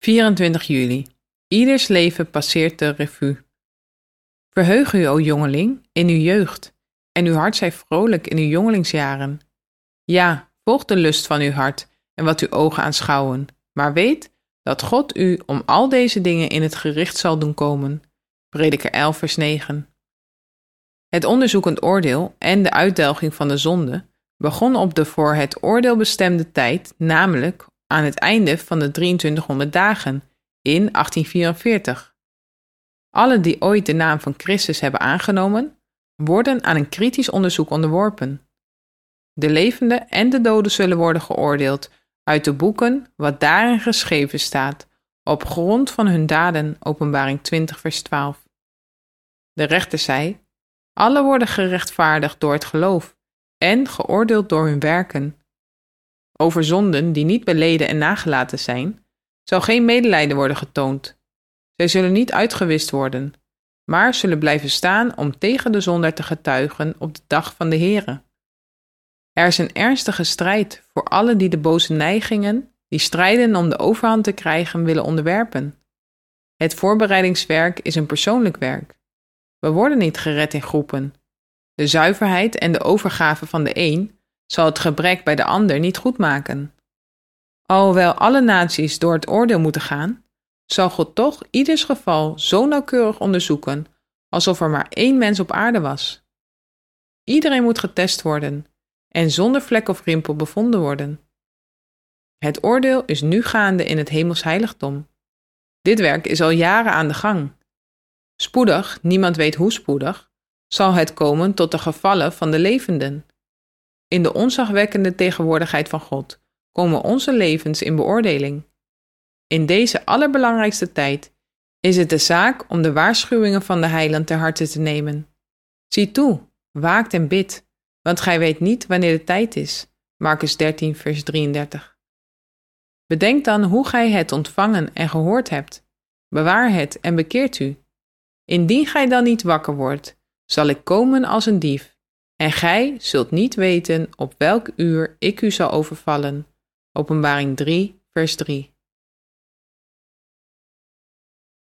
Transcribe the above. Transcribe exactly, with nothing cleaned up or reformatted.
vierentwintig juli. Ieders leven passeert de revue. Verheug u, o jongeling, in uw jeugd, en uw hart zij vrolijk in uw jongelingsjaren. Ja, volg de lust van uw hart en wat uw ogen aanschouwen, maar weet dat God u om al deze dingen in het gericht zal doen komen. Prediker elf vers negen. Het onderzoekend oordeel en de uitdelging van de zonde begon op de voor het oordeel bestemde tijd, namelijk aan het einde van de drieëntwintighonderd dagen in achttien vierenveertig. Allen die ooit de naam van Christus hebben aangenomen, worden aan een kritisch onderzoek onderworpen. De levenden en de doden zullen worden geoordeeld uit de boeken wat daarin geschreven staat, op grond van hun daden, Openbaring twintig vers twaalf. De rechter zei: alle worden gerechtvaardigd door het geloof en geoordeeld door hun werken. Over zonden die niet beleden en nagelaten zijn, zal geen medelijden worden getoond. Zij zullen niet uitgewist worden, maar zullen blijven staan om tegen de zondaar te getuigen op de dag van de Here. Er is een ernstige strijd voor allen die de boze neigingen, die strijden om de overhand te krijgen, willen onderwerpen. Het voorbereidingswerk is een persoonlijk werk. We worden niet gered in groepen. De zuiverheid en de overgave van de een zal het gebrek bij de ander niet goedmaken. Alhoewel alle naties door het oordeel moeten gaan, zal God toch ieders geval zo nauwkeurig onderzoeken, alsof er maar één mens op aarde was. Iedereen moet getest worden en zonder vlek of rimpel bevonden worden. Het oordeel is nu gaande in het hemels heiligdom. Dit werk is al jaren aan de gang. Spoedig, niemand weet hoe spoedig, zal het komen tot de gevallen van de levenden. In de ontzagwekkende tegenwoordigheid van God komen onze levens in beoordeling. In deze allerbelangrijkste tijd is het de zaak om de waarschuwingen van de Heiland ter harte te nemen. Zie toe, waakt en bid, want gij weet niet wanneer de tijd is. Markus dertien vers drieëndertig. Bedenk dan hoe gij het ontvangen en gehoord hebt. Bewaar het en bekeert u. Indien gij dan niet wakker wordt, zal ik komen als een dief, en gij zult niet weten op welk uur ik u zal overvallen. Openbaring drie vers drie.